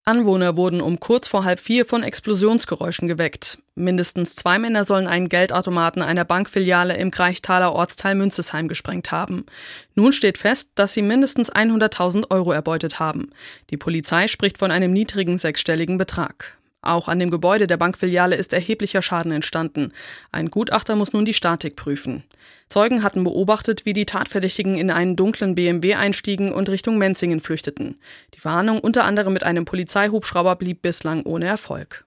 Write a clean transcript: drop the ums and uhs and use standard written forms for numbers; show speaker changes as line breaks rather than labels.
Anwohner wurden um kurz vor 3:30 von Explosionsgeräuschen geweckt. Mindestens 2 Männer sollen einen Geldautomaten einer Bankfiliale im Greichtaler Ortsteil Münzesheim gesprengt haben. Nun steht fest, dass sie mindestens 100.000 Euro erbeutet haben. Die Polizei spricht von einem niedrigen sechsstelligen Betrag. Auch an dem Gebäude der Bankfiliale ist erheblicher Schaden entstanden. Ein Gutachter muss nun die Statik prüfen. Zeugen hatten beobachtet, wie die Tatverdächtigen in einen dunklen BMW einstiegen und Richtung Menzingen flüchteten. Die Warnung unter anderem mit einem Polizeihubschrauber blieb bislang ohne Erfolg.